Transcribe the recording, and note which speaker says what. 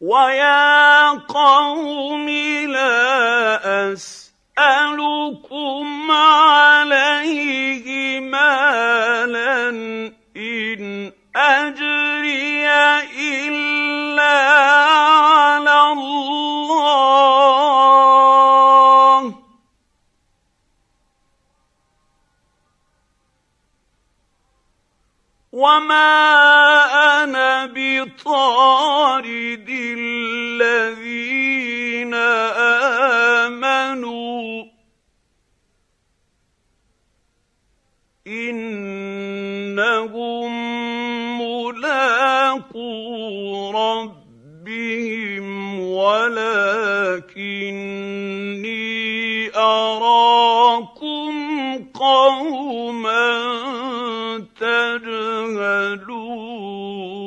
Speaker 1: وَيَا قَوْمِ لَا أَسْأَلُكُمْ عَلَيْهِ مَالًا إِنْ أَجْرِيَ إِلَّا عَلَى اللَّهِ ۚ وَمَا أَنَا بِطَارِدِ الَّذِينَ آمَنُوا ۚ إِنَّهُم مُّلَاقُو رَبِّهِمْ وَلَٰكِنِّي أَرَاكُمْ قَوْمًا تَجْهَلُونَ